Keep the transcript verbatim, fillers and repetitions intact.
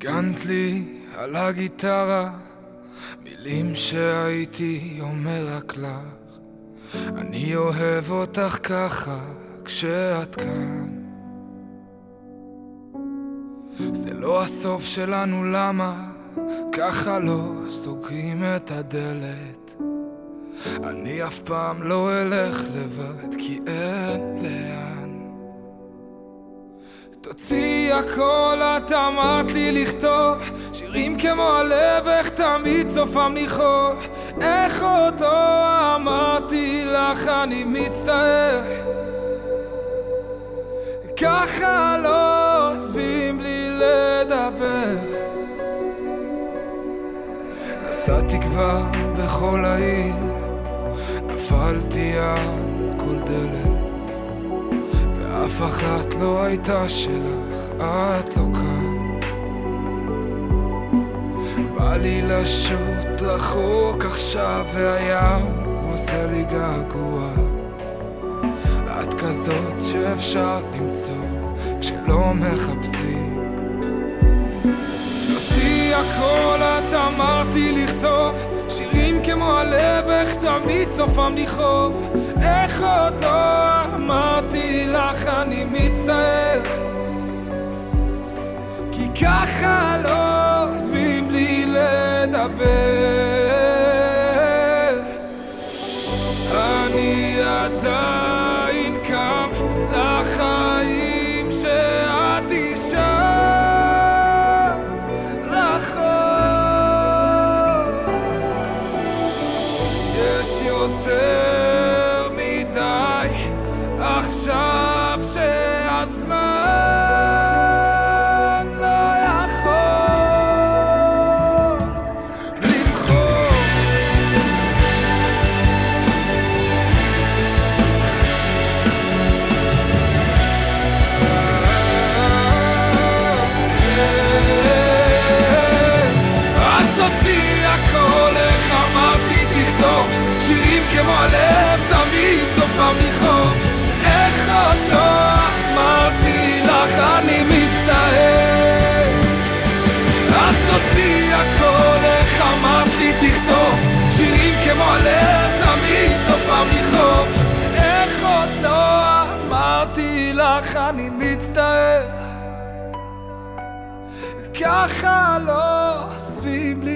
ניגנת לי על הגיטרה מילים שהייתי אומר רק לך. אני אוהב אותך ככה כשאת כאן. זה לא הסוף שלנו, למה ככה לא סוגרים את הדלת? אני אף פעם לא אלך לבד כי אין לאן. תוציא הכל, את אמרת לי לכתוב שירים כמו הלב, איך תמיד סופם לכאוב. איך עוד לא אמרתי לך אני מצטער, ככה לא עוזבים בלי לדבר. נסעתי כבר בכל העיר, נפלתי על כל דלת, ואף אחת לא הייתה שלך, את לא כאן. בא לי לשוט רחוק עכשיו, והים עושה לי געגוע. את כזאת שאפשר למצוא כשלא מחפשים. תוציא הכל, את אמרתי לכתוב שירים כמו הלב, איך תמיד סופם לכאוב. איך עוד לא אמרתי לך אני מצטער, כי ככה לא עוזבים בלי לדבר. אני עדיין קם לחיים שאת אישרת רחוק. יש יותר מדי עכשיו שהזמן לא יכול למחוק. אז תוציא הכל, איך אמרתי תכתוב שירים כמו הלב, תמיד סופם לכאוב. איך עוד לא אמרתי לך אני מצטער. אז תוציא הכל, איך אמרתי תכתוב שירים כמו הלב, תמיד סופם לכאוב. איך עוד לא אמרתי לך אני מצטער, ככה לא עוזבים בלי